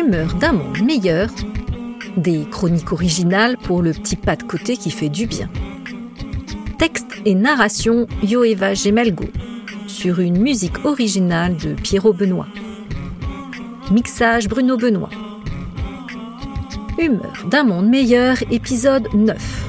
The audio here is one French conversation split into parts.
Humeur d'un monde meilleur, des chroniques originales pour le petit pas de côté qui fait du bien. Texte et narration Yoeva Gemelgo, sur une musique originale de Pierrot Benoît. Mixage Bruno Benoît. Humeur d'un monde meilleur, épisode 9.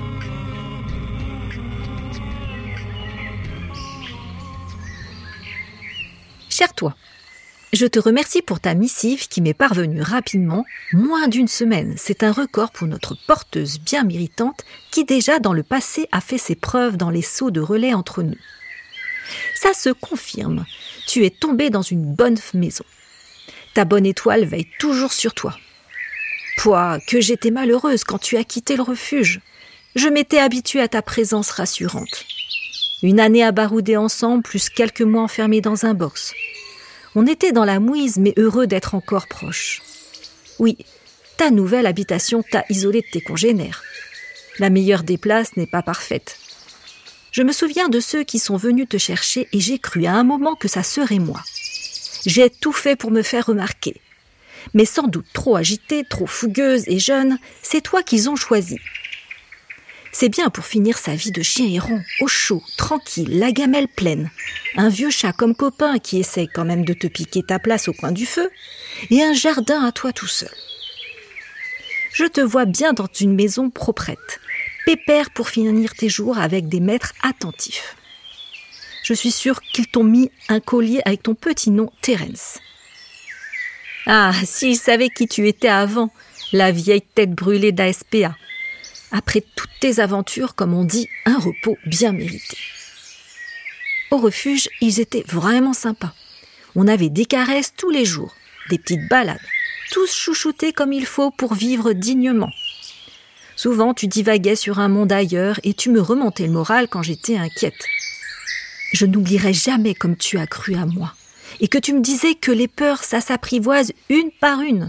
Cher toi, je te remercie pour ta missive qui m'est parvenue rapidement, moins d'une semaine. C'est un record pour notre porteuse bien méritante qui déjà dans le passé a fait ses preuves dans les sauts de relais entre nous. Ça se confirme, tu es tombée dans une bonne maison. Ta bonne étoile veille toujours sur toi. Pouah, que j'étais malheureuse quand tu as quitté le refuge. Je m'étais habituée à ta présence rassurante. Une année à barouder ensemble, plus quelques mois enfermés dans un box. On était dans la mouise, mais heureux d'être encore proches. Oui, ta nouvelle habitation t'a isolé de tes congénères. La meilleure des places n'est pas parfaite. Je me souviens de ceux qui sont venus te chercher et j'ai cru à un moment que ça serait moi. J'ai tout fait pour me faire remarquer. Mais sans doute trop agitée, trop fougueuse et jeune, c'est toi qu'ils ont choisi. C'est bien pour finir sa vie de chien errant, au chaud, tranquille, la gamelle pleine. Un vieux chat comme copain qui essaye quand même de te piquer ta place au coin du feu, et un jardin à toi tout seul. Je te vois bien dans une maison proprette, pépère pour finir tes jours avec des maîtres attentifs. Je suis sûre qu'ils t'ont mis un collier avec ton petit nom Terence. Ah, s'ils savaient qui tu étais avant, la vieille tête brûlée d'ASPA. Après toutes tes aventures, comme on dit, un repos bien mérité. Au refuge, ils étaient vraiment sympas. On avait des caresses tous les jours, des petites balades, tous chouchoutés comme il faut pour vivre dignement. Souvent, tu divaguais sur un monde ailleurs et tu me remontais le moral quand j'étais inquiète. Je n'oublierai jamais comme tu as cru à moi et que tu me disais que les peurs, ça s'apprivoise une par une.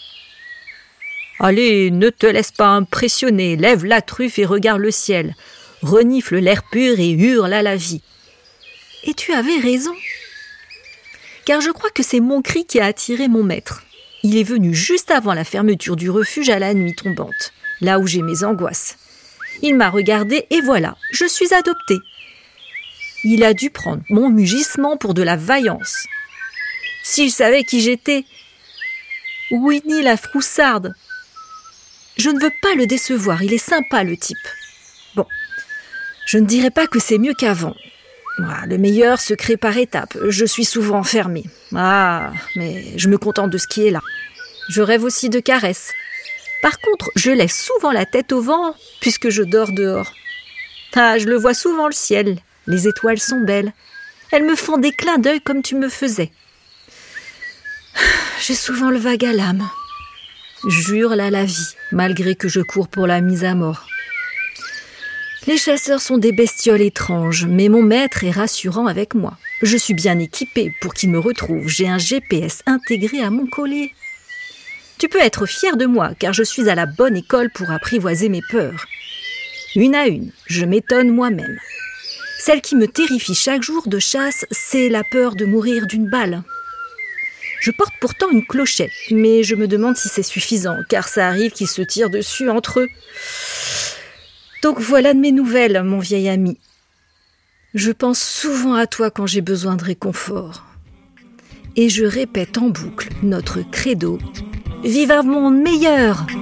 Allez, ne te laisse pas impressionner, lève la truffe et regarde le ciel. Renifle l'air pur et hurle à la vie. Et tu avais raison. Car je crois que c'est mon cri qui a attiré mon maître. Il est venu juste avant la fermeture du refuge à la nuit tombante, là où j'ai mes angoisses. Il m'a regardé et voilà, je suis adoptée. Il a dû prendre mon mugissement pour de la vaillance. S'il savait qui j'étais. Winnie la froussarde. Je ne veux pas le décevoir, il est sympa le type. Bon, je ne dirais pas que c'est mieux qu'avant. Le meilleur se crée par étapes, je suis souvent enfermée. Mais je me contente de ce qui est là. Je rêve aussi de caresses. Par contre, je laisse souvent la tête au vent puisque je dors dehors. Je le vois souvent le ciel, les étoiles sont belles. Elles me font des clins d'œil comme tu me faisais. J'ai souvent le vague à l'âme. J'hurle à la vie, malgré que je cours pour la mise à mort. Les chasseurs sont des bestioles étranges, mais mon maître est rassurant avec moi. Je suis bien équipée pour qu'il me retrouve. J'ai un GPS intégré à mon collier. Tu peux être fier de moi, car je suis à la bonne école pour apprivoiser mes peurs. Une à une, je m'étonne moi-même. Celle qui me terrifie chaque jour de chasse, c'est la peur de mourir d'une balle. Je porte pourtant une clochette, mais je me demande si c'est suffisant, car ça arrive qu'ils se tirent dessus entre eux. Donc voilà de mes nouvelles, mon vieil ami. Je pense souvent à toi quand j'ai besoin de réconfort. Et je répète en boucle notre credo. Vive un monde meilleur!